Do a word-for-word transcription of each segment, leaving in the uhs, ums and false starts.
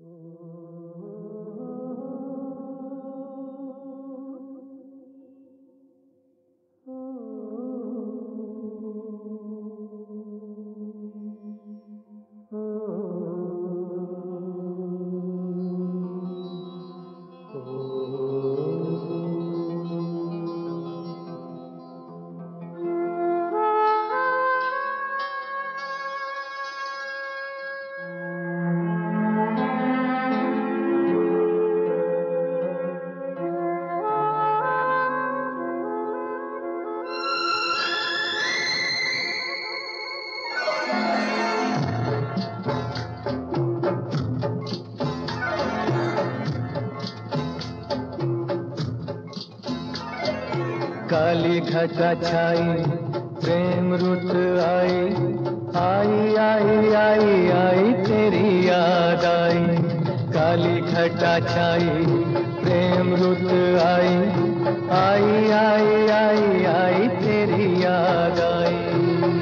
काली घटा छाई प्रेम रुत आई, आई आई आई आई तेरी याद आई। काली घटा छाई प्रेम रुत आई, आई आई आई आई तेरी याद आई।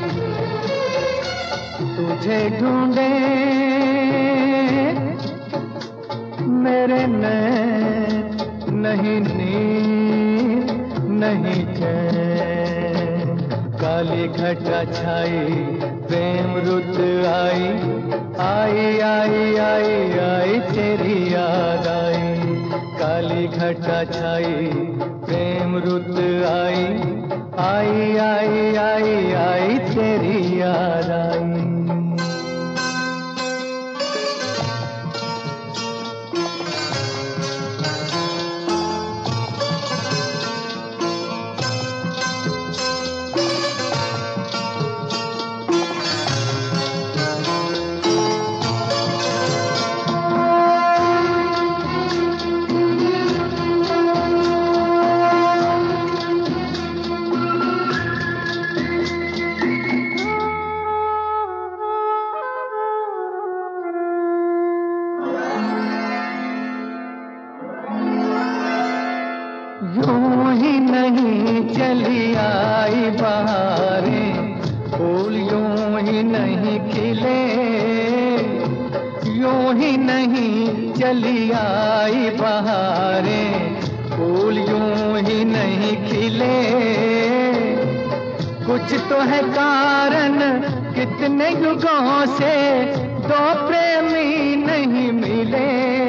तुझे ढूंढे मेरे नैन, नहीं नींद नहीं चैन। काली घटा छाई प्रेम रुत आई, आई आई आई आई तेरी याद आई। काली घटा छाई प्रेम रुत आई, आई आई आई आई तेरी याद आई। यूं ही नहीं चली आई बहारें, फूल यूं ही नहीं खिले। यूं ही नहीं चली आई बहारें, फूल यूं ही नहीं खिले। कुछ तो है कारण, कितने युगों से दो प्रेमी नहीं मिले।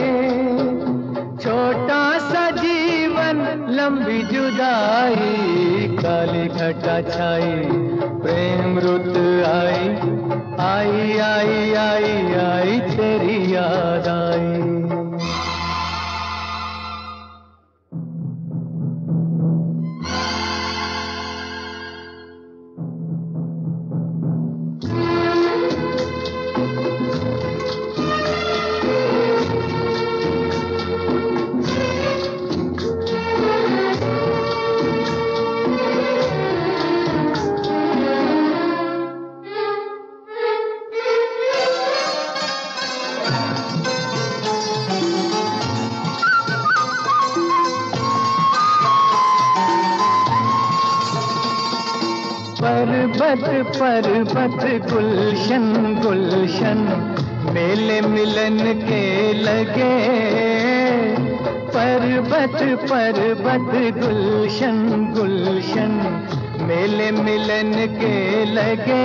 छोटा सा जीवन लंबी जुदाई, काली घटा छाई प्रेम रुत आई, आई आई आई आई तेरी याद आई। पर्वत पर्वत गुलशन गुलशन, मेले मिलन के लगे। पर्वत पर्वत गुलशन गुलशन, मेले मिलन के लगे।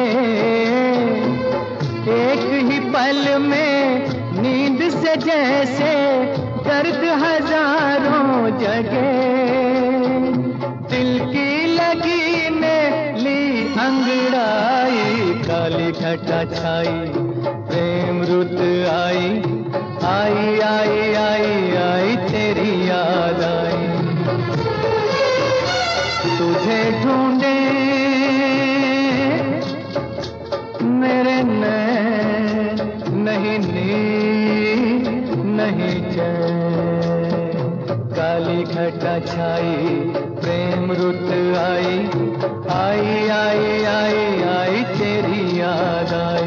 एक ही पल में नींद से जैसे दर्द हजारों जगे। दिल की लगी ने ली अंगड़ाई, काली घटा छाई प्रेम रुत आई, आई आई आई आई तेरी याद आई। तुझे ढूंढे मेरे नैन, नहीं नींद नहीं चैन। काली घटा छाई प्रेम रुत आई, आई आई आई आई तेरी याद आई।